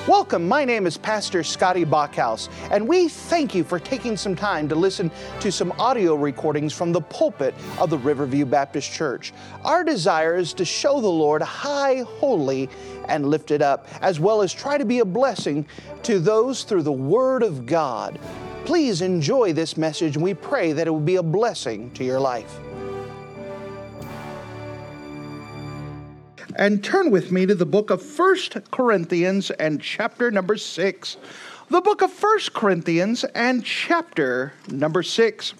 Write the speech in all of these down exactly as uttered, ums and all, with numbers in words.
Welcome, my name is Pastor Scotty Bachhaus, and we thank you for taking some time to listen to some audio recordings from the pulpit of the Riverview Baptist Church. Our desire is to show the Lord high, holy, and lifted up, as well as try to be a blessing to those through the Word of God. Please enjoy this message, and we pray that it will be a blessing to your life. And turn with me to the book of First Corinthians and chapter number six. The book of First Corinthians and chapter number six.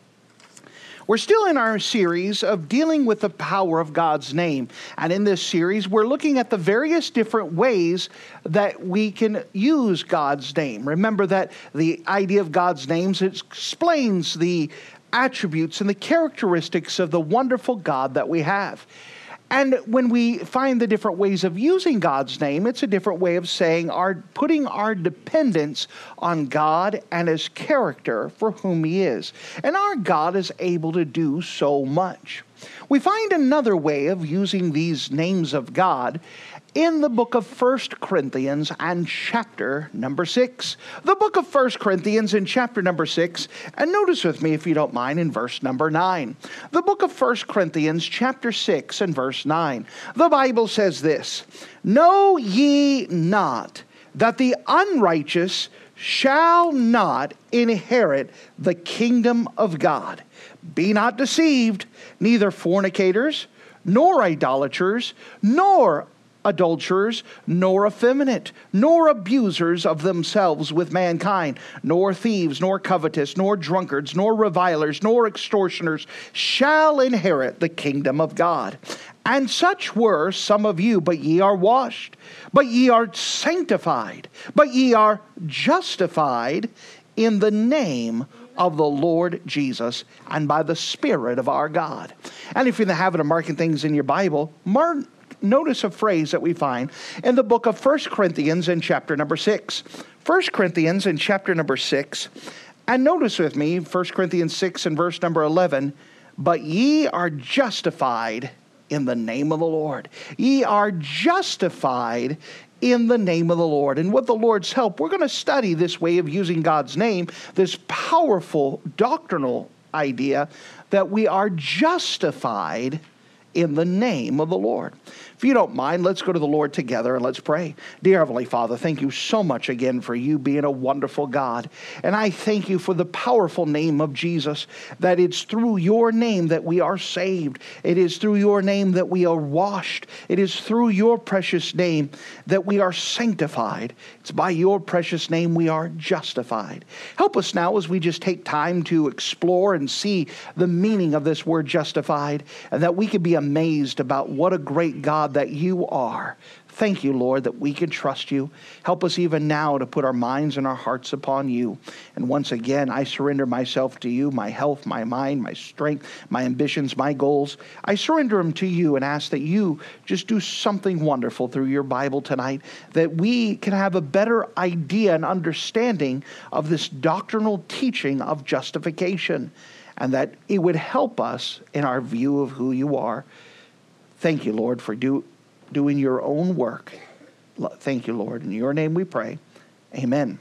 We're still in our series of dealing with the power of God's name. And in this series, we're looking at the various different ways that we can use God's name. Remember that the idea of God's names explains the attributes and the characteristics of the wonderful God that we have. And when we find the different ways of using God's name, it's a different way of saying our putting our dependence on God and His character for whom He is. And our God is able to do so much. We find another way of using these names of God in the book of First Corinthians and chapter number six. The book of First Corinthians in chapter number six, and notice with me if you don't mind in verse number nine. The book of First Corinthians chapter six and verse nine. The Bible says this, "Know ye not that the unrighteous shall not inherit the kingdom of God? Be not deceived, neither fornicators, nor idolaters, nor adulterers, nor effeminate, nor abusers of themselves with mankind, nor thieves, nor covetous, nor drunkards, nor revilers, nor extortioners shall inherit the kingdom of God. And such were some of you, but ye are washed, but ye are sanctified, but ye are justified in the name of the Lord Jesus and by the Spirit of our God." And if you're in the habit of marking things in your Bible, mark Notice a phrase that we find in the book of First Corinthians in chapter number six. First Corinthians in chapter number six. And notice with me, First Corinthians six and verse number eleven. "But ye are justified in the name of the Lord." Ye are justified in the name of the Lord. And with the Lord's help, we're going to study this way of using God's name, this powerful doctrinal idea that we are justified in the name of the Lord. If you don't mind, let's go to the Lord together and let's pray. Dear Heavenly Father, thank you so much again for you being a wonderful God. And I thank you for the powerful name of Jesus, that it's through your name that we are saved. It is through your name that we are washed. It is through your precious name that we are sanctified. It's by your precious name we are justified. Help us now as we just take time to explore and see the meaning of this word justified, and that we can be amazed about what a great God that you are. Thank you, Lord, that we can trust you. Help us even now to put our minds and our hearts upon you. And once again, I surrender myself to you, my health, my mind, my strength, my ambitions, my goals. I surrender them to you and ask that you just do something wonderful through your Bible tonight, that we can have a better idea and understanding of this doctrinal teaching of justification, and that it would help us in our view of who you are. Thank you, Lord, for do, doing your own work. Thank you, Lord. In your name we pray. Amen.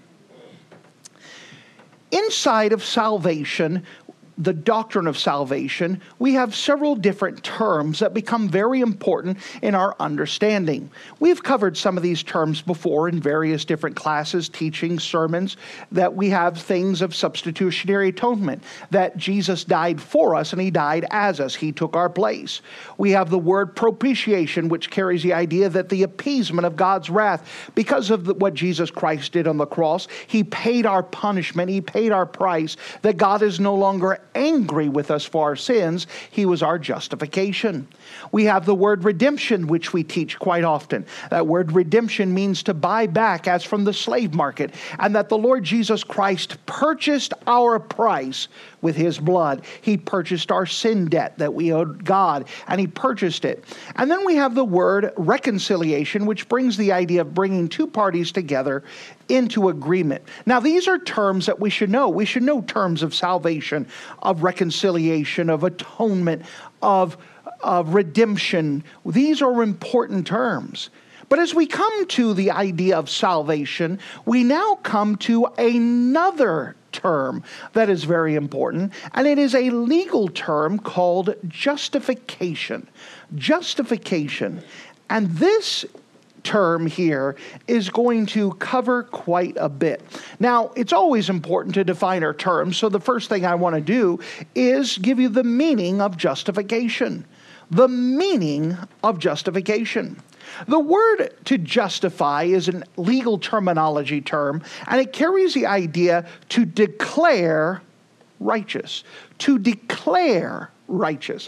Inside of salvation, the doctrine of salvation, we have several different terms that become very important in our understanding. We've covered some of these terms before in various different classes, teachings, sermons, that we have things of substitutionary atonement, that Jesus died for us and He died as us. He took our place. We have the word propitiation, which carries the idea that the appeasement of God's wrath, because of the, what Jesus Christ did on the cross, He paid our punishment, He paid our price, that God is no longer angry with us for our sins. He was our justification. We have the word redemption, which we teach quite often. That word redemption means to buy back as from the slave market, and that the Lord Jesus Christ purchased our price with His blood. He purchased our sin debt that we owed God, and He purchased it. And then we have the word reconciliation, which brings the idea of bringing two parties together into agreement. Now, these are terms that we should know. We should know terms of salvation, of reconciliation, of atonement, of, of redemption. These are important terms. But as we come to the idea of salvation, we now come to another term that is very important, and it is a legal term called justification. Justification. And this term here is going to cover quite a bit. Now, it's always important to define our terms, so the first thing I want to do is give you the meaning of justification. The meaning of justification. The word to justify is a legal terminology term, and it carries the idea to declare righteous. To declare righteous.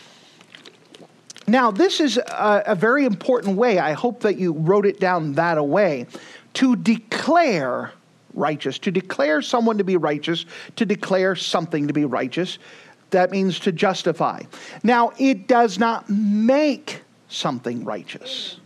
Now, this is a, a very important way. I hope that you wrote it down that way. To declare righteous. To declare someone to be righteous. To declare something to be righteous. That means to justify. Now, it does not make something righteous.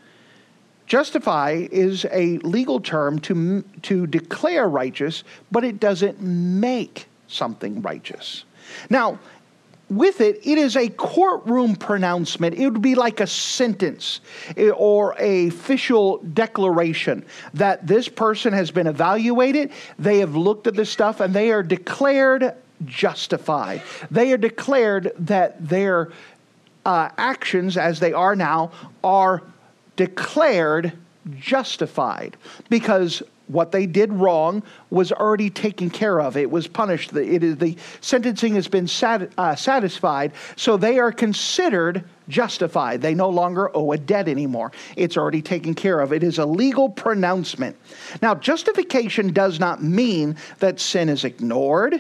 Justify is a legal term to, to declare righteous, but it doesn't make something righteous. Now, with it, it is a courtroom pronouncement. It would be like a sentence or a official declaration that this person has been evaluated. They have looked at this stuff and they are declared justified. They are declared that their uh, actions, as they are now, are declared justified because what they did wrong was already taken care of. It was punished. It is, the sentencing has been sat, uh, satisfied, so they are considered justified. They no longer owe a debt anymore. It's already taken care of. It is a legal pronouncement. Now, justification does not mean that sin is ignored,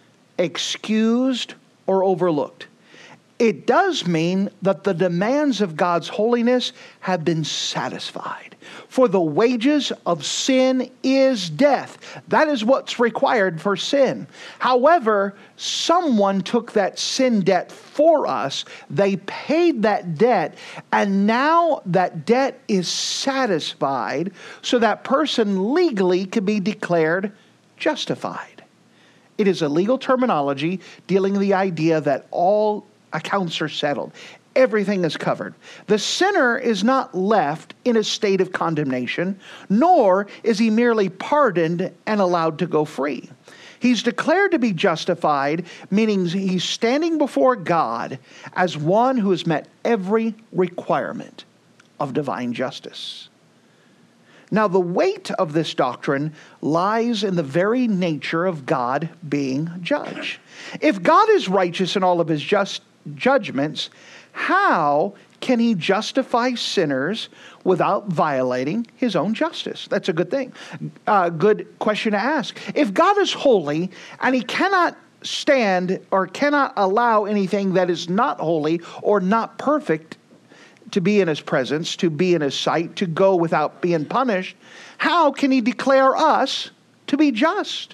excused, or overlooked. It does mean that the demands of God's holiness have been satisfied. For the wages of sin is death. That is what's required for sin. However, someone took that sin debt for us. They paid that debt, and now that debt is satisfied, so that person legally can be declared justified. It is a legal terminology dealing with the idea that all accounts are settled. Everything is covered. The sinner is not left in a state of condemnation, nor is he merely pardoned and allowed to go free. He's declared to be justified, meaning he's standing before God as one who has met every requirement of divine justice. Now, the weight of this doctrine lies in the very nature of God being judge. If God is righteous in all of his just judgments, how can he justify sinners without violating his own justice? That's a good thing. A uh, good question to ask. If God is holy and he cannot stand or cannot allow anything that is not holy or not perfect to be in his presence, to be in his sight, to go without being punished, how can he declare us to be just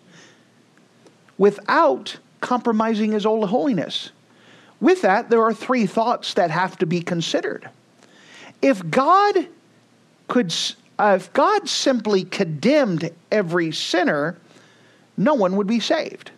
without compromising his own holiness? With that, there are three thoughts that have to be considered. If God could, uh, if God simply condemned every sinner, no one would be saved.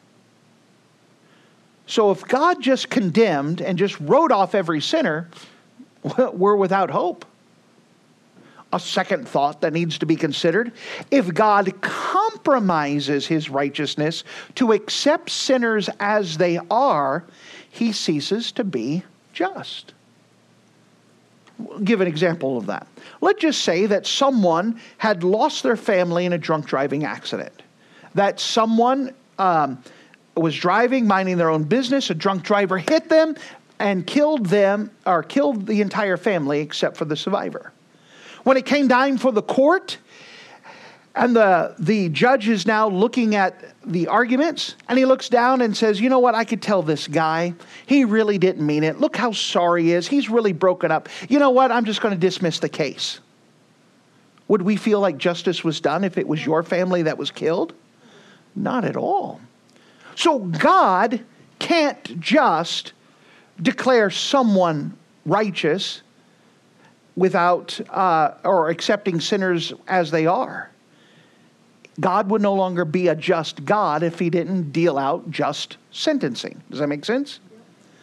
So if God just condemned and just wrote off every sinner, we're without hope. A second thought that needs to be considered: if God compromises his righteousness to accept sinners as they are, he ceases to be just. We'll give an example of that. Let's just say that someone had lost their family in a drunk driving accident. That someone um, was driving, minding their own business, a drunk driver hit them and killed them, or killed the entire family except for the survivor. When it came time for the court, and the, the judge is now looking at the arguments, and he looks down and says, you know what, I could tell this guy, he really didn't mean it. Look how sorry he is. He's really broken up. You know what, I'm just going to dismiss the case. Would we feel like justice was done if it was your family that was killed? Not at all. So God can't just declare someone righteous without uh, or accepting sinners as they are. God would no longer be a just God if he didn't deal out just sentencing. Does that make sense?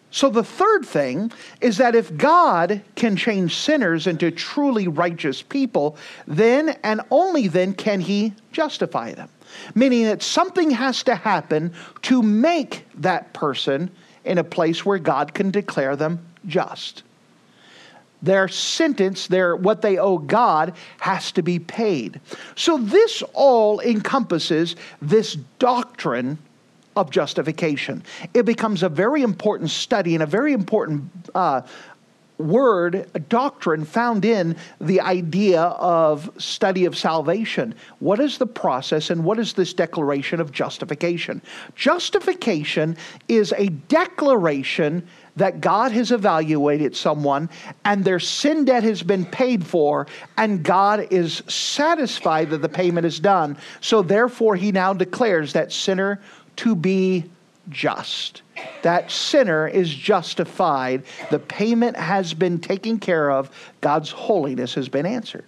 So the third thing is that if God can change sinners into truly righteous people, then and only then can he justify them. Meaning that something has to happen to make that person in a place where God can declare them just. Their sentence, their what they owe God, has to be paid. So this all encompasses this doctrine of justification. It becomes a very important study and a very important uh, word, a doctrine found in the idea of study of salvation. What is the process and what is this declaration of justification? Justification is a declaration that God has evaluated someone and their sin debt has been paid for, and God is satisfied that the payment is done. So therefore he now declares that sinner to be just. That sinner is justified. The payment has been taken care of. God's holiness has been answered.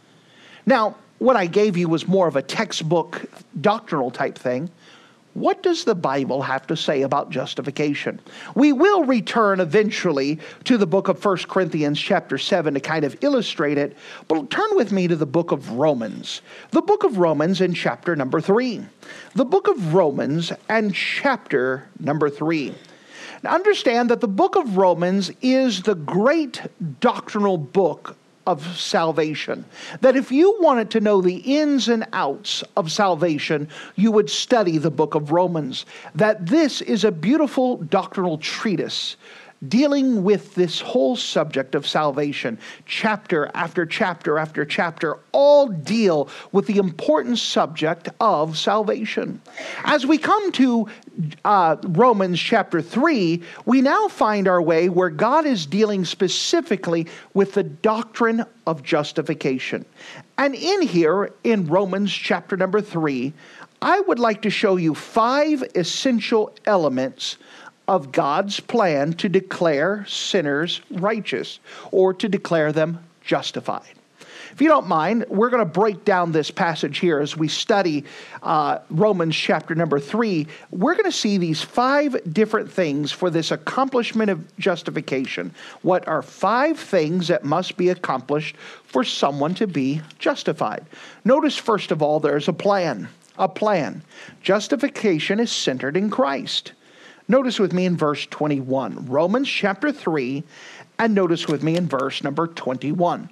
Now, what I gave you was more of a textbook doctrinal type thing. What does the Bible have to say about justification? We will return eventually to the book of First Corinthians chapter seven to kind of illustrate it, but turn with me to the book of Romans. The book of Romans in chapter number three. The book of Romans and chapter number three. Now understand that the book of Romans is the great doctrinal book of salvation. That if you wanted to know the ins and outs of salvation, you would study the book of Romans. That this is a beautiful doctrinal treatise dealing with this whole subject of salvation. Chapter after chapter after chapter all deal with the important subject of salvation. As we come to uh, Romans chapter three, we now find our way where God is dealing specifically with the doctrine of justification. And in here, in Romans chapter number three, I would like to show you five essential elements of God's plan to declare sinners righteous or to declare them justified. If you don't mind, we're going to break down this passage here as we study uh, Romans chapter number three. We're going to see these five different things for this accomplishment of justification. What are five things that must be accomplished for someone to be justified? Notice, first of all, there's a plan. A plan. Justification is centered in Christ. Notice with me in verse twenty-one, Romans chapter three, and notice with me in verse number twenty-one.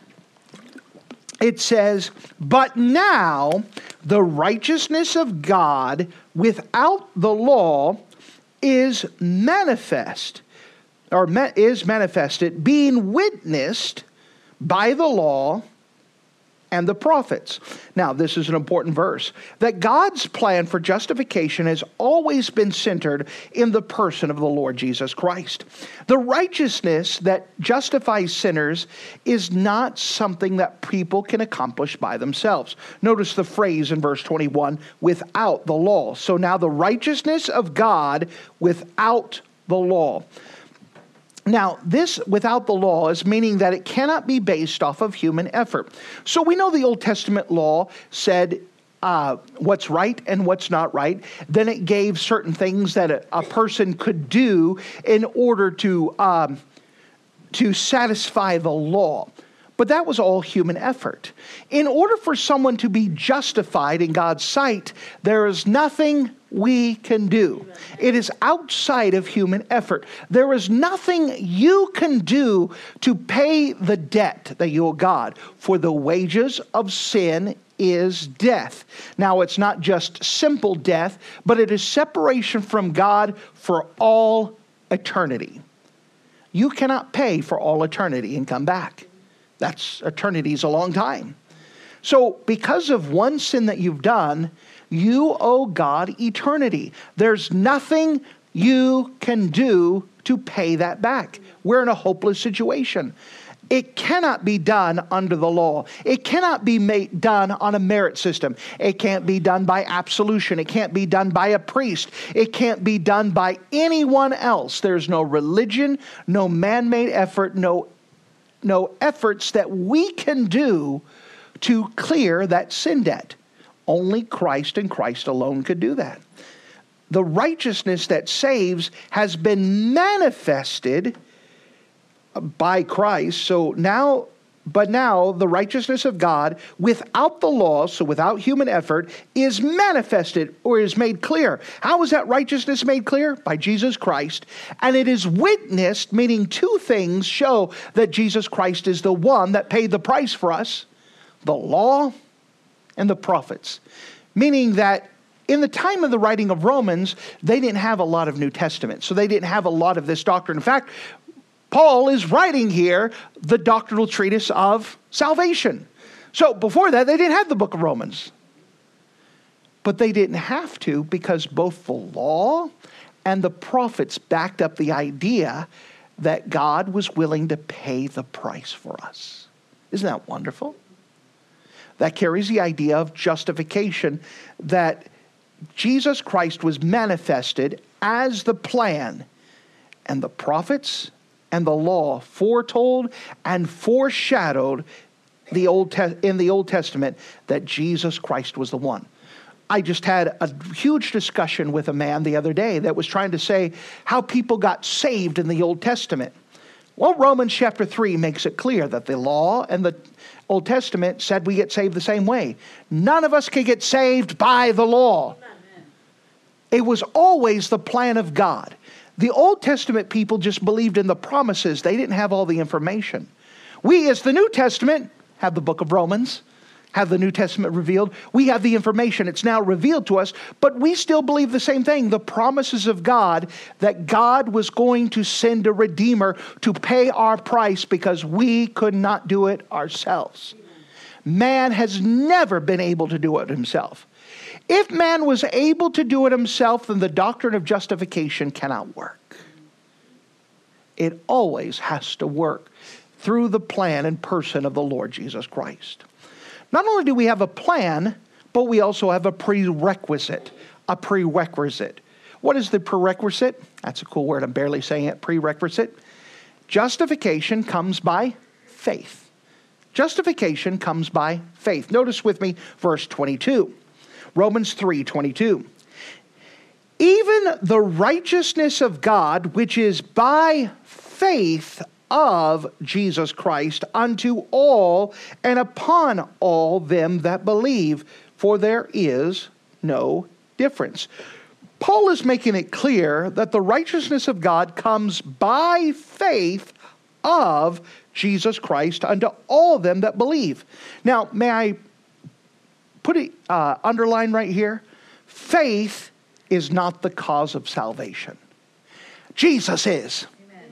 It says, "But now the righteousness of God without the law is manifest, or is manifested, being witnessed by the law and the prophets." Now, this is an important verse. That God's plan for justification has always been centered in the person of the Lord Jesus Christ. The righteousness that justifies sinners is not something that people can accomplish by themselves. Notice the phrase in verse twenty-one, without the law. So now the righteousness of God without the law. Now, this without the law is meaning that it cannot be based off of human effort. So we know the Old Testament law said uh, what's right and what's not right. Then it gave certain things that a, a person could do in order to um, to satisfy the law. But that was all human effort. In order for someone to be justified in God's sight, there is nothing we can do. It is outside of human effort. There is nothing you can do to pay the debt that you owe God. For the wages of sin is death. Now, it's not just simple death, but it is separation from God for all eternity. You cannot pay for all eternity and come back. That's eternity is a long time. So because of one sin that you've done, you owe God eternity. There's nothing you can do to pay that back. We're in a hopeless situation. It cannot be done under the law. It cannot be made, done on a merit system. It can't be done by absolution. It can't be done by a priest. It can't be done by anyone else. There's no religion, no man-made effort, no no efforts that we can do to clear that sin debt. Only Christ and Christ alone could do that. the righteousness that saves has been manifested by Christ. So now, but now the righteousness of God without the law, so without human effort, is manifested or is made clear. How is that righteousness made clear? By Jesus Christ. And it is witnessed, meaning two things show that Jesus Christ is the one that paid the price for us: the law and the prophets. Meaning that in the time of the writing of Romans, they didn't have a lot of New Testament. So they didn't have a lot of this doctrine. In fact, Paul is writing here the doctrinal treatise of salvation. So before that, they didn't have the book of Romans. But they didn't have to, because both the law and the prophets backed up the idea that God was willing to pay the price for us. Isn't that wonderful? That carries the idea of justification, that Jesus Christ was manifested as the plan, and the prophets and the law foretold and foreshadowed the Old Te- in the Old Testament that Jesus Christ was the one. I just had a huge discussion with a man the other day that was trying to say how people got saved in the Old Testament. Well, Romans chapter three makes it clear that the law and the Old Testament said we get saved the same way. None of us could get saved by the law. It was always the plan of God. The Old Testament people just believed in the promises. They didn't have all the information. We, as the New Testament, have the book of Romans, have the New Testament revealed. We have the information. It's now revealed to us, but we still believe the same thing. The promises of God, that God was going to send a Redeemer to pay our price because we could not do it ourselves. Man has never been able to do it himself. If man was able to do it himself, then the doctrine of justification cannot work. It always has to work through the plan and person of the Lord Jesus Christ. Not only do we have a plan, but we also have a prerequisite. A prerequisite. What is the prerequisite? That's a cool word. I'm barely saying it. Prerequisite. Justification comes by faith. Justification comes by faith. Notice with me verse twenty-two. Romans three twenty-two. Even the righteousness of God, which is by faith of Jesus Christ, unto all and upon all them that believe, for there is no difference. Paul is making it clear that the righteousness of God comes by faith of Jesus Christ unto all them that believe. Now, may I put it uh, underline right here? Faith is not the cause of salvation. Jesus is.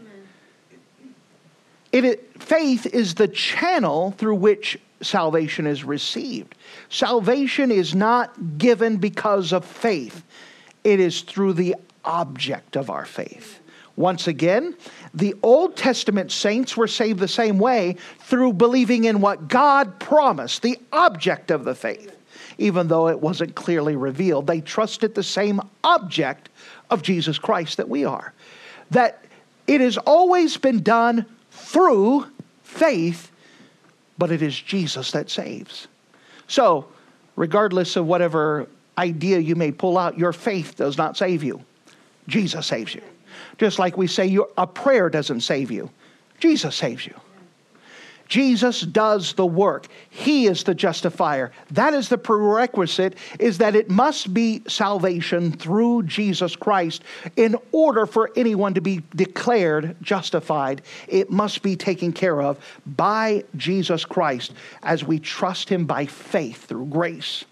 It, it, faith is the channel through which salvation is received. Salvation is not given because of faith. It is through the object of our faith. Once again, the Old Testament saints were saved the same way, through believing in what God promised, the object of the faith. Even though it wasn't clearly revealed, they trusted the same object of Jesus Christ that we are. That it has always been done through faith, but it is Jesus that saves. So, regardless of whatever idea you may pull out, your faith does not save you. Jesus saves you. Just like we say your, a prayer doesn't save you. Jesus saves you. Jesus does the work. He is the justifier. That is the prerequisite, is that it must be salvation through Jesus Christ. In order for anyone to be declared justified, it must be taken care of by Jesus Christ as we trust Him by faith through grace.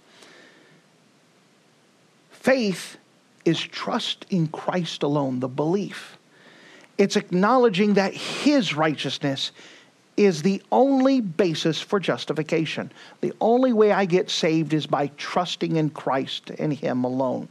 Faith is trust in Christ alone, the belief. It's acknowledging that His righteousness is the only basis for justification. The only way I get saved is by trusting in Christ and Him alone.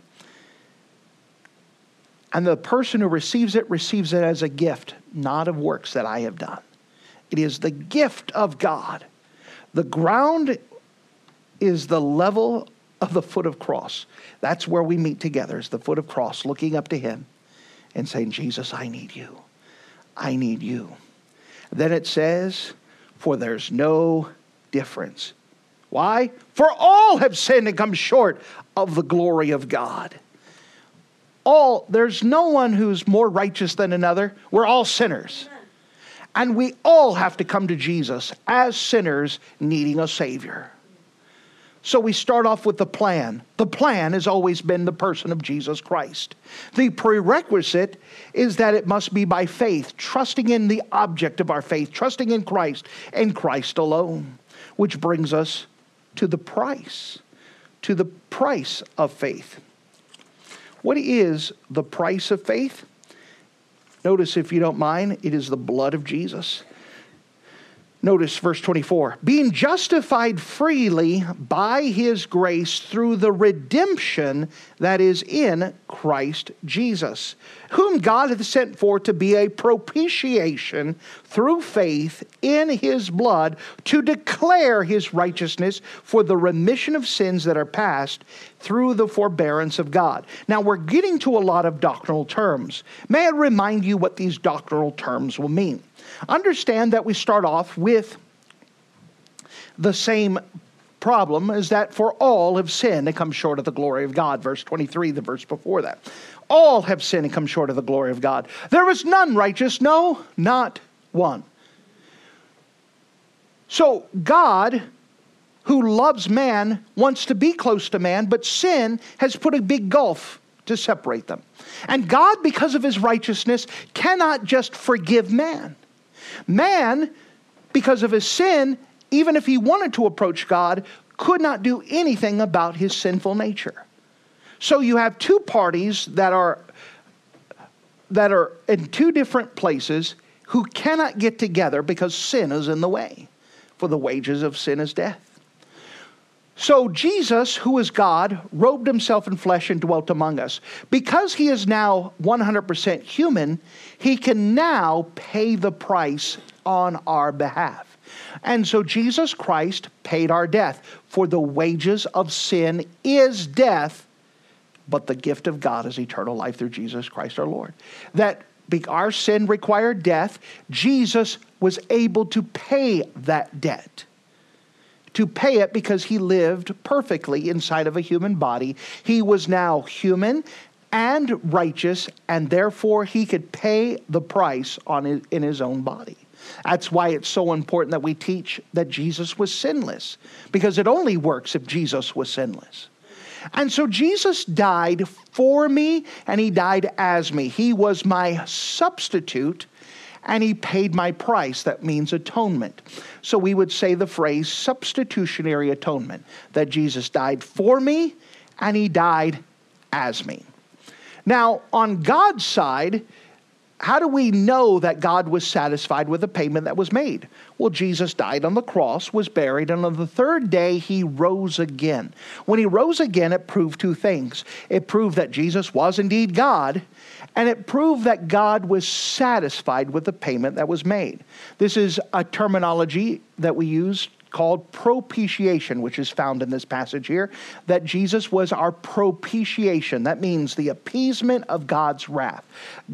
And the person who receives it, receives it as a gift, not of works that I have done. It is the gift of God. The ground is the level of the foot of cross. That's where we meet together, is the foot of cross, looking up to Him and saying, Jesus, I need you. I need you. Then it says, for there's no difference. Why? For all have sinned and come short of the glory of God. all, there's no one who's more righteous than another. We're all sinners. And we all have to come to Jesus as sinners needing a Savior. So we start off with the plan. The plan has always been the person of Jesus Christ. The prerequisite is that it must be by faith, trusting in the object of our faith, trusting in Christ and Christ alone. Which brings us to the price, to the price of faith. What is the price of faith? Notice, if you don't mind, it is the blood of Jesus. Notice verse twenty-four. Being justified freely by his grace through the redemption that is in Christ Jesus, whom God hath sent forth to be a propitiation through faith in his blood, to declare his righteousness for the remission of sins that are past through the forbearance of God. Now we're getting to a lot of doctrinal terms. May I remind you what these doctrinal terms will mean? Understand that we start off with the same problem, is that for all have sinned and come short of the glory of God. Verse twenty-three, the verse before that. All have sinned and come short of the glory of God. There is none righteous, no, not one. So God, who loves man, wants to be close to man, but sin has put a big gulf to separate them. And God, because of his righteousness, cannot just forgive man. Man, because of his sin, even if he wanted to approach God, could not do anything about his sinful nature. So you have two parties that are that are in two different places who cannot get together because sin is in the way. For the wages of sin is death. So Jesus, who is God, robed himself in flesh and dwelt among us. Because he is now one hundred percent human, he can now pay the price on our behalf. And so Jesus Christ paid our death. For the wages of sin is death, but the gift of God is eternal life through Jesus Christ our Lord. That our sin required death, Jesus was able to pay that debt. To pay it because he lived perfectly inside of a human body. He was now human and righteous, and therefore he could pay the price on his, in his own body. That's why it's so important that we teach that Jesus was sinless, because it only works if Jesus was sinless. And so Jesus died for me, and he died as me. He was my substitute, and he paid my price. That means atonement. So we would say the phrase substitutionary atonement, that Jesus died for me and he died as me. Now, on God's side, how do we know that God was satisfied with the payment that was made? Well, Jesus died on the cross, was buried, and on the third day he rose again. When he rose again, it proved two things. It proved that Jesus was indeed God, and it proved that God was satisfied with the payment that was made. This is a terminology that we use called propitiation, which is found in this passage here, that Jesus was our propitiation. That means the appeasement of God's wrath.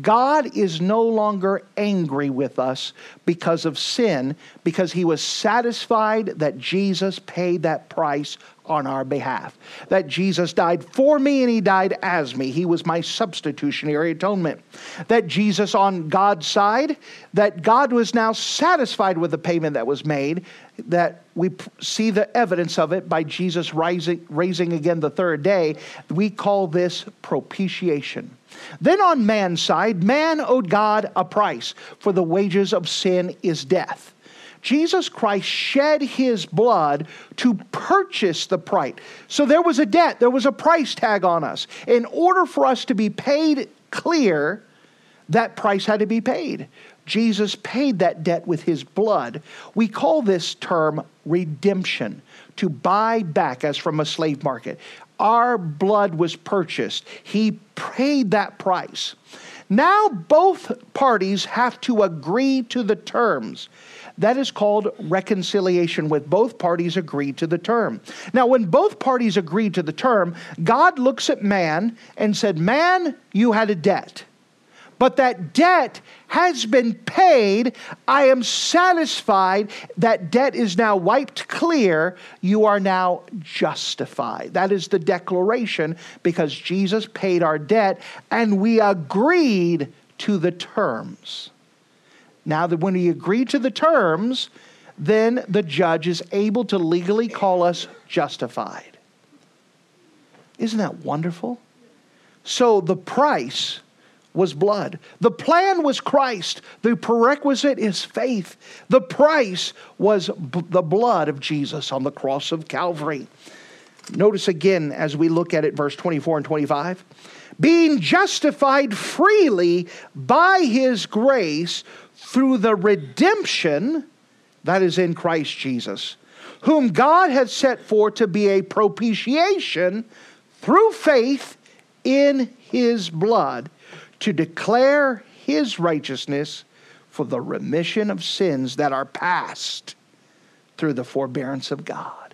God is no longer angry with us because of sin, because he was satisfied that Jesus paid that price on our behalf. That Jesus died for me and he died as me. He was my substitutionary atonement. That Jesus on God's side, that God was now satisfied with the payment that was made, that we see the evidence of it by Jesus rising, raising again the third day. We call this propitiation. Then on man's side, man owed God a price, for the wages of sin is death. Jesus Christ shed his blood to purchase the price. So there was a debt, there was a price tag on us. In order for us to be paid clear, that price had to be paid. Jesus paid that debt with his blood. We call this term redemption, to buy back as from a slave market. Our blood was purchased. He paid that price. Now both parties have to agree to the terms. That is called reconciliation, with both parties agreed to the term. Now, when both parties agreed to the term, God looks at man and said, man, you had a debt, But that debt has been paid. I am satisfied. That debt is now wiped clear. You are now justified. That is the declaration, because Jesus paid our debt and we agreed to the terms. Now that when we agree to the terms, then the judge is able to legally call us justified. Isn't that wonderful? So the price was blood. The plan was Christ. The prerequisite is faith. The price was b- the blood of Jesus on the cross of Calvary. Notice again as we look at it, verse twenty-four and twenty-five. Being justified freely by his grace through the redemption that is in Christ Jesus, whom God had set forth to be a propitiation through faith in his blood, to declare his righteousness for the remission of sins that are past through the forbearance of God.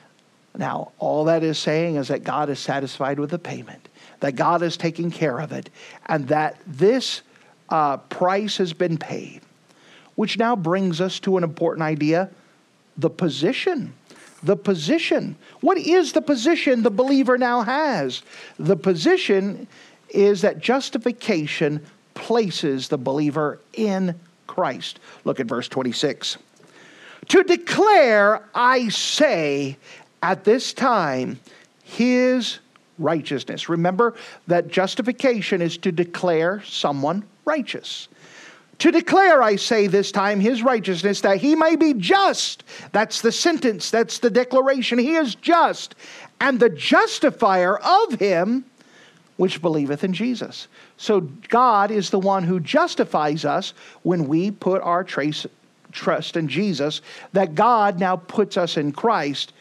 Now, all that is saying is that God is satisfied with the payment, that God is taking care of it, and that this uh, price has been paid. Which now brings us to an important idea, the position. The position. What is the position the believer now has? The position is that justification places the believer in Christ. Look at verse twenty-six. To declare, I say, at this time, his righteousness. Remember that justification is to declare someone righteous. To declare, I say this time, his righteousness, that he may be just. That's the sentence. That's the declaration. He is just. And the justifier of him which believeth in Jesus. So God is the one who justifies us when we put our trace, trust in Jesus, that God now puts us in Christ.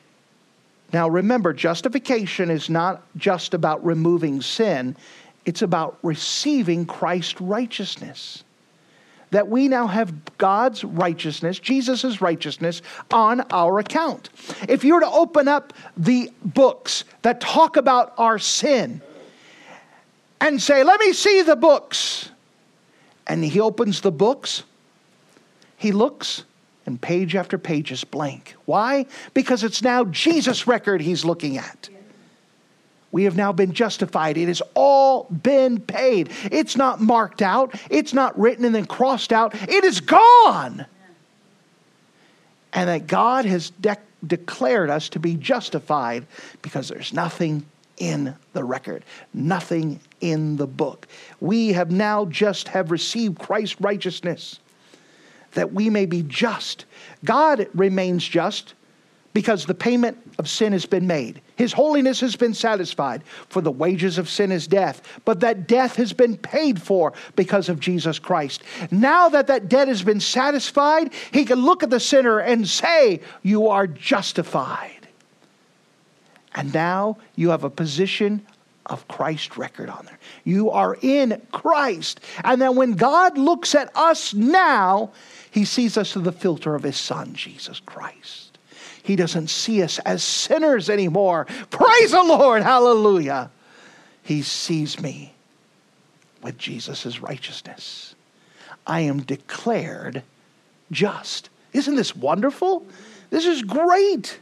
Now remember, justification is not just about removing sin. It's about receiving Christ's righteousness. That we now have God's righteousness, Jesus' righteousness, on our account. If you were to open up the books that talk about our sin and say, let me see the books. And he opens the books. He looks and page after page is blank. Why? Because it's now Jesus' record he's looking at. We have now been justified. It has all been paid. It's not marked out. It's not written and then crossed out. It is gone. And that God has de- declared us to be justified because there's nothing in the record, nothing in the book. We have now just have received Christ's righteousness, that we may be just. God remains just because the payment of sin has been made. His holiness has been satisfied. For the wages of sin is death. But that death has been paid for because of Jesus Christ. Now that that debt has been satisfied, he can look at the sinner and say, you are justified. And now you have a position of Christ's record on there. You are in Christ. And then when God looks at us now, he sees us through the filter of his Son, Jesus Christ. He doesn't see us as sinners anymore. Praise the Lord. Hallelujah. He sees me with Jesus' righteousness. I am declared just. Isn't this wonderful? This is great.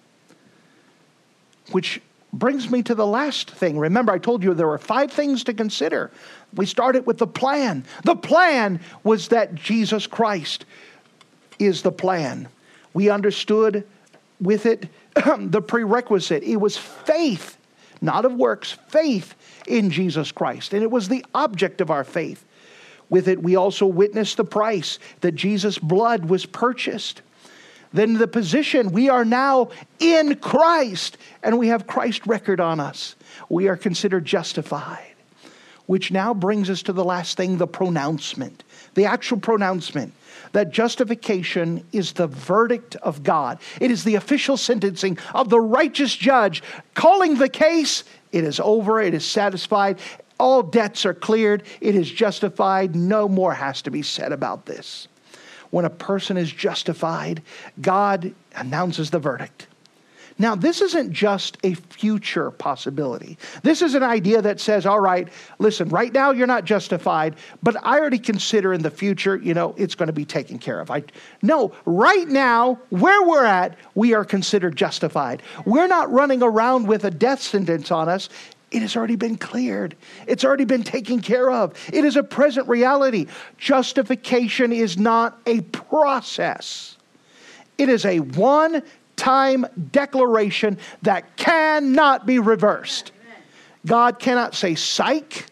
Which brings me to the last thing. Remember, I told you there were five things to consider. We started with the plan. The plan was that Jesus Christ is the plan. We understood with it the prerequisite. It was faith, not of works, faith in Jesus Christ. And it was the object of our faith. With it, we also witnessed the price that Jesus' blood was purchased. Then the position, we are now in Christ, and we have Christ's record on us. We are considered justified. Which now brings us to the last thing, the pronouncement. The actual pronouncement. That justification is the verdict of God. It is the official sentencing of the righteous judge. Calling the case, it is over, it is satisfied. All debts are cleared, it is justified. No more has to be said about this. When a person is justified, God announces the verdict. Now, this isn't just a future possibility. This is an idea that says, all right, listen, right now you're not justified, but I already consider in the future, you know, it's going to be taken care of. I, no, right now, where we're at, we are considered justified. We're not running around with a death sentence on us. It has already been cleared. It's already been taken care of. It is a present reality. Justification is not a process. It is a one-time declaration that cannot be reversed. God cannot say, psych.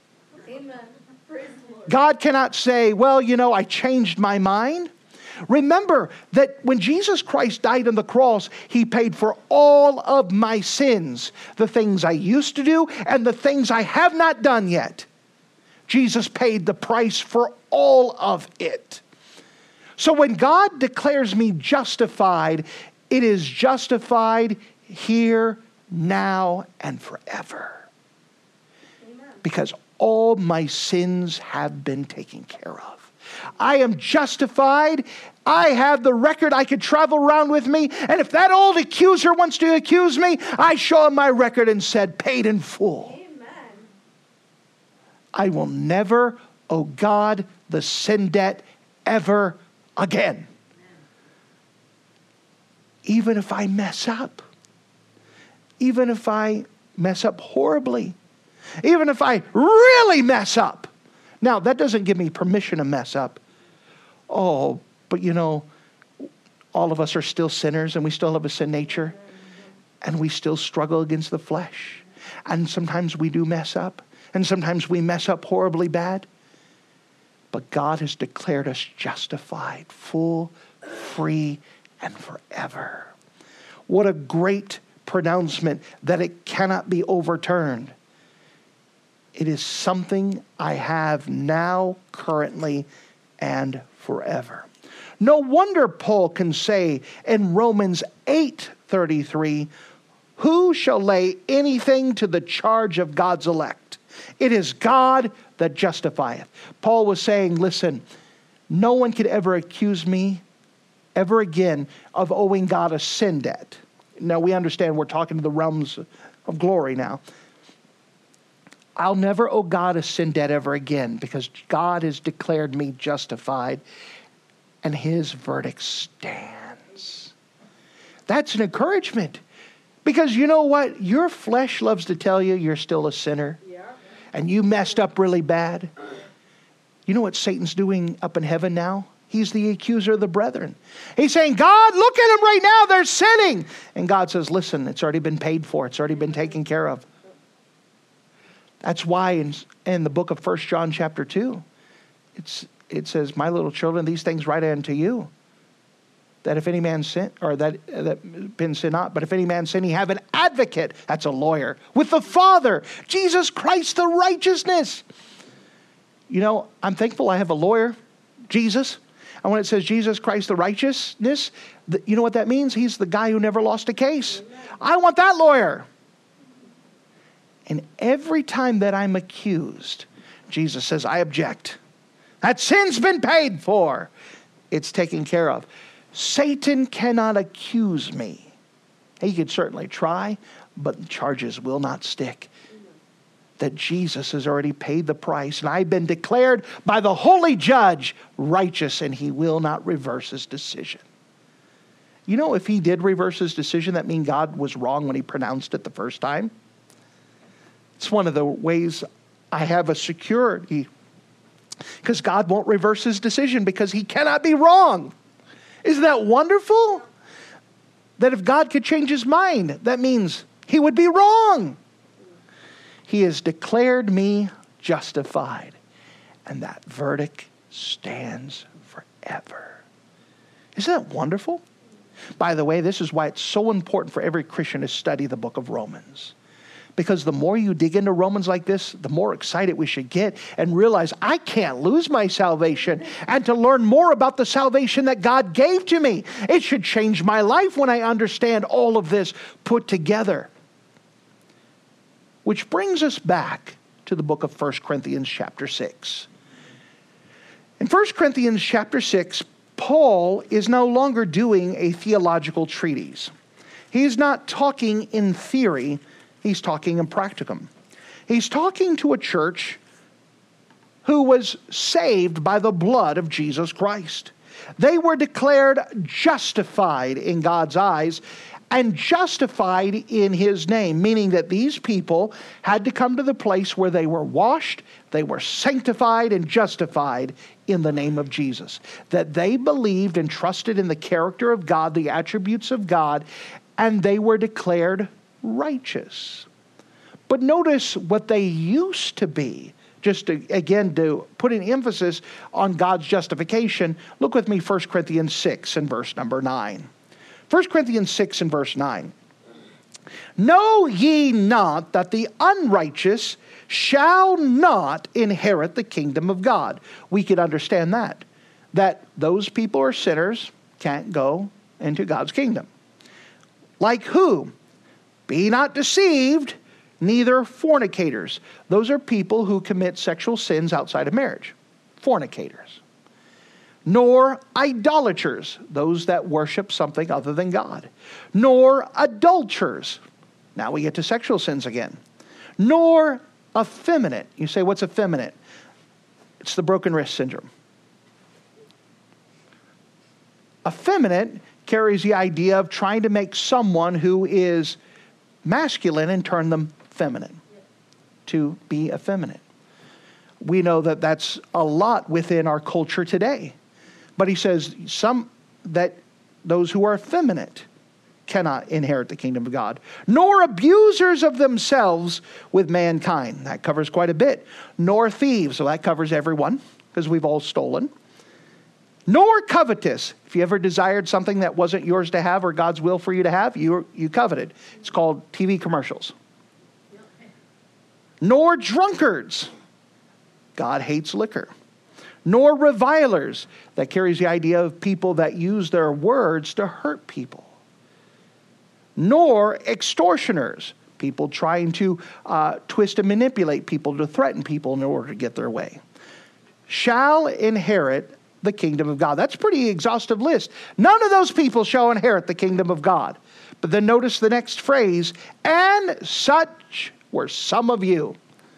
God cannot say, well, you know, I changed my mind. Remember that when Jesus Christ died on the cross, He paid for all of my sins, the things I used to do and the things I have not done yet. Jesus paid the price for all of it. So when God declares me justified, it is justified here, now, and forever. Amen. Because all my sins have been taken care of. I am justified. I have the record I could travel around with me. And if that old accuser wants to accuse me, I show him my record and said, paid in full. Amen. I will never owe God the sin debt ever again. Amen. Even if I mess up. Even if I mess up horribly. Even if I really mess up. Now, that doesn't give me permission to mess up. Oh, but you know, all of us are still sinners and we still have a sin nature. And we still struggle against the flesh. And sometimes we do mess up. And sometimes we mess up horribly bad. But God has declared us justified, full, free, and forever. What a great pronouncement that it cannot be overturned. It is something I have now, currently, and forever. No wonder Paul can say in Romans eight thirty-three, who shall lay anything to the charge of God's elect? It is God that justifieth. Paul was saying, listen, no one could ever accuse me ever again of owing God a sin debt. Now we understand we're talking to the realms of glory now. I'll never owe God a sin debt ever again because God has declared me justified and His verdict stands. That's an encouragement because you know what? Your flesh loves to tell you you're still a sinner and you messed up really bad. You know what Satan's doing up in heaven now? He's the accuser of the brethren. He's saying, God, look at them right now. They're sinning. And God says, listen, it's already been paid for. It's already been taken care of. That's why in, in the book of First John chapter two, it's, it says, my little children, these things write unto you, that if any man sin, or that, that been sin not, but if any man sin, he have an advocate, that's a lawyer, with the Father, Jesus Christ the righteousness. You know, I'm thankful I have a lawyer, Jesus. And when it says Jesus Christ the righteousness, the, you know what that means? He's the guy who never lost a case. Amen. I want that lawyer. And every time that I'm accused, Jesus says, I object. That sin's been paid for. It's taken care of. Satan cannot accuse me. He could certainly try, but the charges will not stick. That Jesus has already paid the price, and I've been declared by the holy judge righteous, and He will not reverse His decision. You know, if He did reverse His decision, that means God was wrong when He pronounced it the first time. It's one of the ways I have a security. Because God won't reverse His decision because He cannot be wrong. Isn't that wonderful? That if God could change His mind, that means He would be wrong. He has declared me justified. And that verdict stands forever. Isn't that wonderful? By the way, this is why it's so important for every Christian to study the book of Romans. Because the more you dig into Romans like this, the more excited we should get and realize I can't lose my salvation, and to learn more about the salvation that God gave to me. It should change my life when I understand all of this put together. Which brings us back to the book of First Corinthians chapter six. In First Corinthians chapter six, Paul is no longer doing a theological treatise. He's not talking in theory. He's talking in practicum. He's talking to a church who was saved by the blood of Jesus Christ. They were declared justified in God's eyes and justified in His name, meaning that these people had to come to the place where they were washed, they were sanctified and justified in the name of Jesus. That they believed and trusted in the character of God, the attributes of God, and they were declared righteous. But notice what they used to be. Just to, again, to put an emphasis on God's justification, look with me First Corinthians six and verse number nine. First Corinthians six and verse nine. Know ye not that the unrighteous shall not inherit the kingdom of God? We could understand that. That those people are sinners, can't go into God's kingdom. Like who? Be not deceived, neither fornicators. Those are people who commit sexual sins outside of marriage. Fornicators. Nor idolaters, those that worship something other than God. Nor adulterers. Now we get to sexual sins again. Nor effeminate. You say, what's effeminate? It's the broken wrist syndrome. Effeminate carries the idea of trying to make someone who is masculine and turn them feminine, to be effeminate. We know that that's a lot within our culture today. But he says some that those who are effeminate cannot inherit the kingdom of God. Nor abusers of themselves with mankind. That covers quite a bit. Nor thieves. So that covers everyone, because we've all stolen. Nor covetous. If you ever desired something that wasn't yours to have or God's will for you to have, you, you coveted. It's called T V commercials. Nor drunkards. God hates liquor. Nor revilers. That carries the idea of people that use their words to hurt people. Nor extortioners. People trying to uh, twist and manipulate people to threaten people in order to get their way. Shall inherit the kingdom of God. That's a pretty exhaustive list. None of those people shall inherit the kingdom of God. But then notice the next phrase, and such were some of you.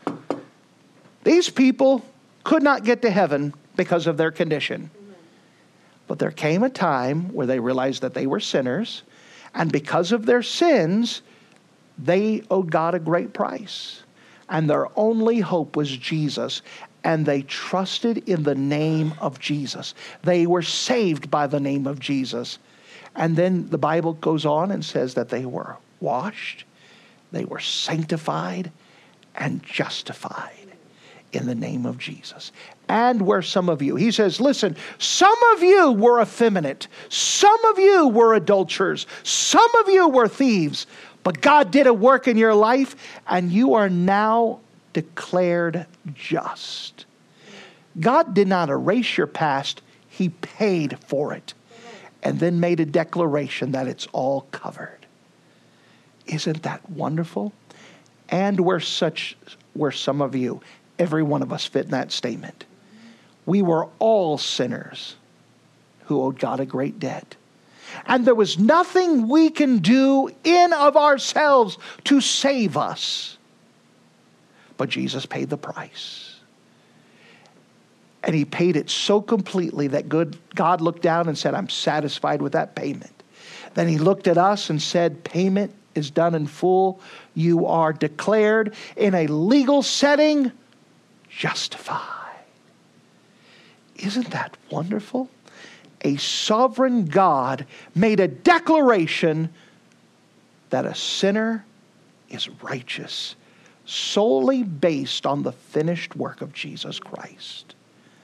These people could not get to heaven because of their condition. But there came a time where they realized that they were sinners, and because of their sins, they owed God a great price. And their only hope was Jesus. And they trusted in the name of Jesus. They were saved by the name of Jesus. And then the Bible goes on and says that they were washed, they were sanctified, and justified in the name of Jesus. And were some of you. He says, listen, some of you were effeminate. Some of you were adulterers. Some of you were thieves. But God did a work in your life, and you are now declared just. God did not erase your past. He paid for it. And then made a declaration that it's all covered. Isn't that wonderful? And we're such, were some of you. Every one of us fit in that statement. We were all sinners who owed God a great debt. And there was nothing we can do in of ourselves to save us. But Jesus paid the price. And He paid it so completely that good God looked down and said, I'm satisfied with that payment. Then He looked at us and said, payment is done in full. You are declared in a legal setting justified. Isn't that wonderful? A sovereign God made a declaration that a sinner is righteous solely based on the finished work of Jesus Christ.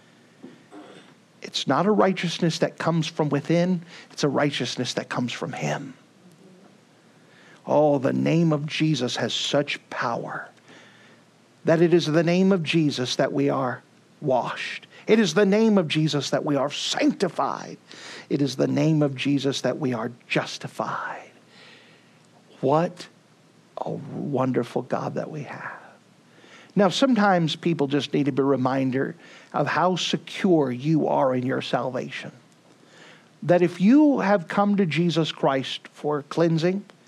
It's not a righteousness that comes from within. It's a righteousness that comes from Him. Oh, the name of Jesus has such power that it is the name of Jesus that we are washed. It is the name of Jesus that we are sanctified. It is the name of Jesus that we are justified. What a wonderful God that we have. Now, sometimes people just need to be reminded of how secure you are in your salvation. That if you have come to Jesus Christ for cleansing,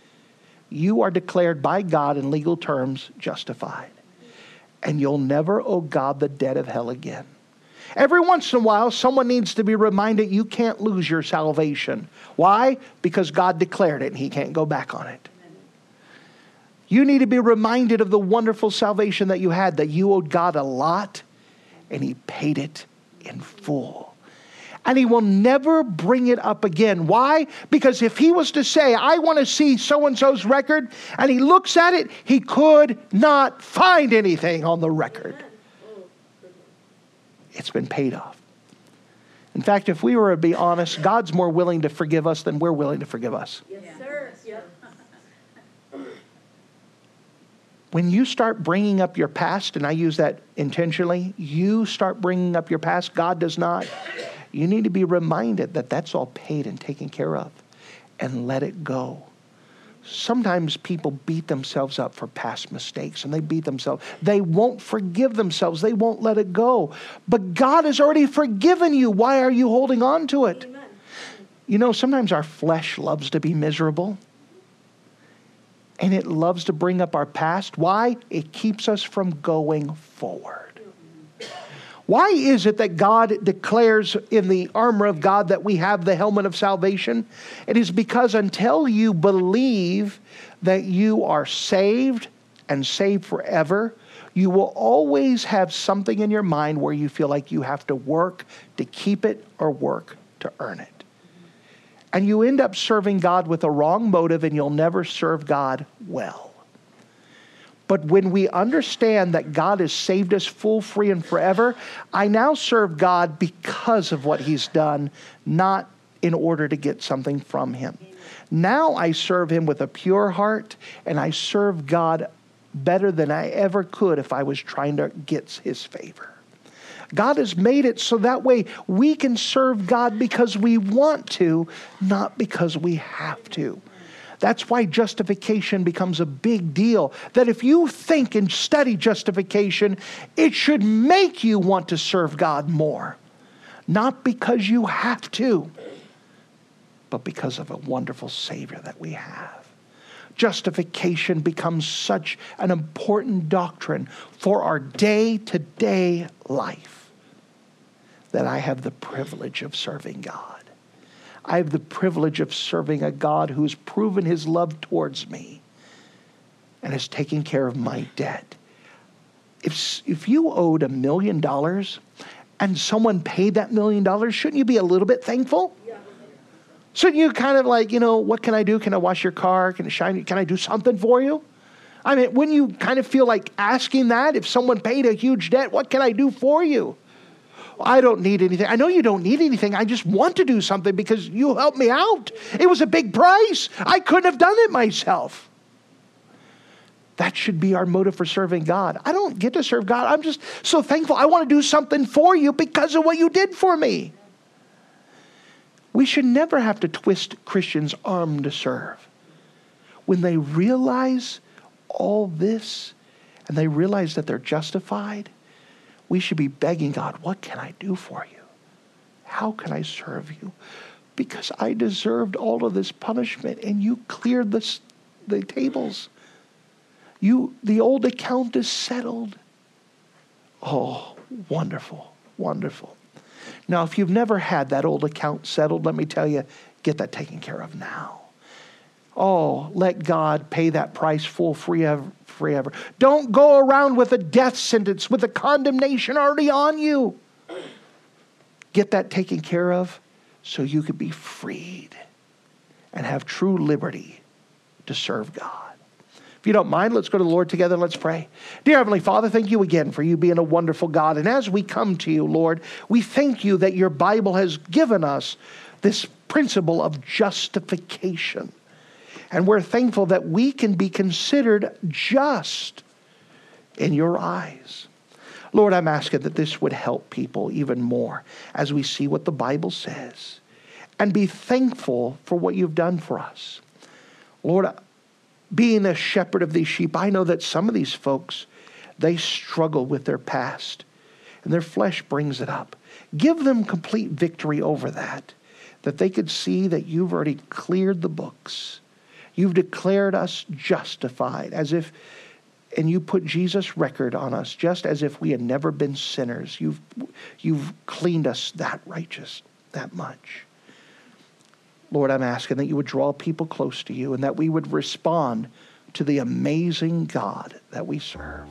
you are declared by God in legal terms justified. And you'll never owe God the debt of hell again. Every once in a while, someone needs to be reminded you can't lose your salvation. Why? Because God declared it and he can't go back on it. You need to be reminded of the wonderful salvation that you had, that you owed God a lot and he paid it in full. And he will never bring it up again. Why? Because if he was to say, I want to see so-and-so's record, and he looks at it, he could not find anything on the record. It's been paid off. In fact, if we were to be honest, God's more willing to forgive us than we're willing to forgive us. Yes, sir. Yep. When you start bringing up your past, and I use that intentionally, you start bringing up your past, God does not. You need to be reminded that that's all paid and taken care of, and let it go. Sometimes people beat themselves up for past mistakes, and they beat themselves. They won't forgive themselves. They won't let it go. But God has already forgiven you. Why are you holding on to it? Amen. You know, sometimes our flesh loves to be miserable. And it loves to bring up our past. Why? It keeps us from going forward. Why is it that God declares in the armor of God that we have the helmet of salvation? It is because until you believe that you are saved and saved forever, you will always have something in your mind where you feel like you have to work to keep it or work to earn it. And you end up serving God with a wrong motive, and you'll never serve God well. But when we understand that God has saved us full, free, and forever, I now serve God because of what he's done, not in order to get something from him. Now I serve him with a pure heart, and I serve God better than I ever could if I was trying to get his favor. God has made it so that way we can serve God because we want to, not because we have to. That's why justification becomes a big deal. That if you think and study justification, it should make you want to serve God more. Not because you have to, but because of a wonderful Savior that we have. Justification becomes such an important doctrine for our day-to-day life that I have the privilege of serving God. I have the privilege of serving a God who has proven his love towards me and has taken care of my debt. If, if you owed a million dollars and someone paid that million dollars, shouldn't you be a little bit thankful? Yeah. Shouldn't you kind of like, you know, what can I do? Can I wash your car? Can I shine? Can I do something for you? I mean, wouldn't you kind of feel like asking that if someone paid a huge debt? What can I do for you? I don't need anything. I know you don't need anything. I just want to do something because you helped me out. It was a big price. I couldn't have done it myself. That should be our motive for serving God. I don't get to serve God. I'm just so thankful. I want to do something for you because of what you did for me. We should never have to twist Christians' arm to serve. When they realize all this and they realize that they're justified, we should be begging God, what can I do for you? How can I serve you? Because I deserved all of this punishment and you cleared the, the tables. You, the old account is settled. Oh, wonderful, wonderful. Now, if you've never had that old account settled, let me tell you, get that taken care of now. Oh, let God pay that price full forever. forever. Don't go around with a death sentence, with a condemnation already on you. Get that taken care of so you could be freed and have true liberty to serve God. If you don't mind, let's go to the Lord together. Let's pray. Dear Heavenly Father, thank you again for you being a wonderful God. And as we come to you, Lord, we thank you that your Bible has given us this principle of justification. And we're thankful that we can be considered just in your eyes. Lord, I'm asking that this would help people even more as we see what the Bible says and be thankful for what you've done for us. Lord, being a shepherd of these sheep, I know that some of these folks, they struggle with their past and their flesh brings it up. Give them complete victory over that, that they could see that you've already cleared the books. You've declared us justified, as if, and you put Jesus' record on us, just as if we had never been sinners. You've, you've cleaned us that righteous, that much. Lord, I'm asking that you would draw people close to you and that we would respond to the amazing God that we serve.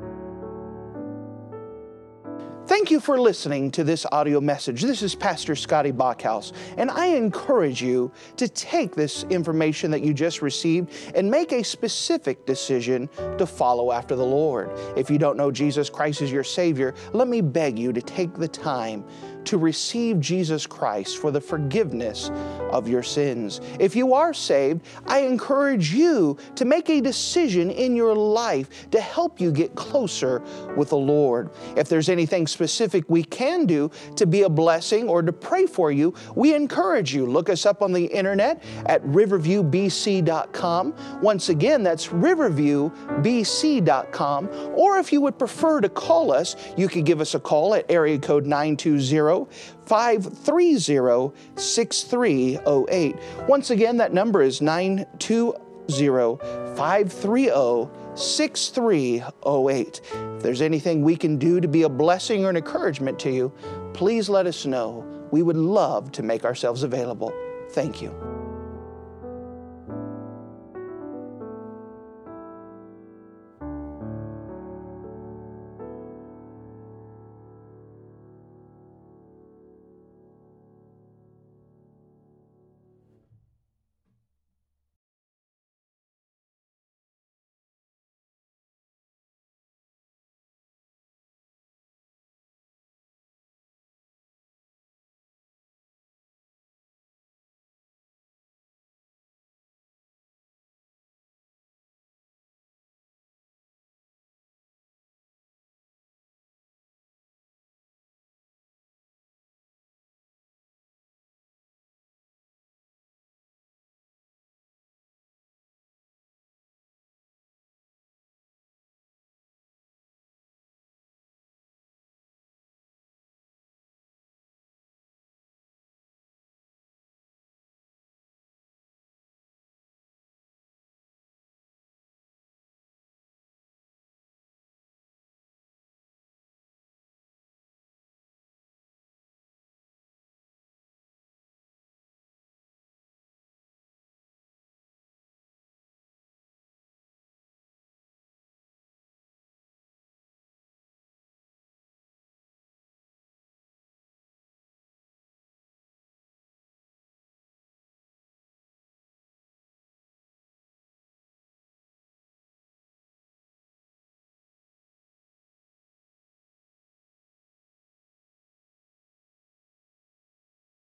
Thank you for listening to this audio message. This is Pastor Scotty Bachhaus, and I encourage you to take this information that you just received and make a specific decision to follow after the Lord. If you don't know Jesus Christ as your Savior, let me beg you to take the time to receive Jesus Christ for the forgiveness of your sins. If you are saved, I encourage you to make a decision in your life to help you get closer with the Lord. If there's anything specific we can do to be a blessing or to pray for you, we encourage you. Look us up on the internet at riverview b c dot com. Once again, that's riverview b c dot com. Or if you would prefer to call us, you can give us a call at area code nine two zero, five three zero, six three zero eight. Once again, that number is nine two zero, five three zero, six three zero eight. If there's anything we can do to be a blessing or an encouragement to you, please let us know. We would love to make ourselves available. Thank you.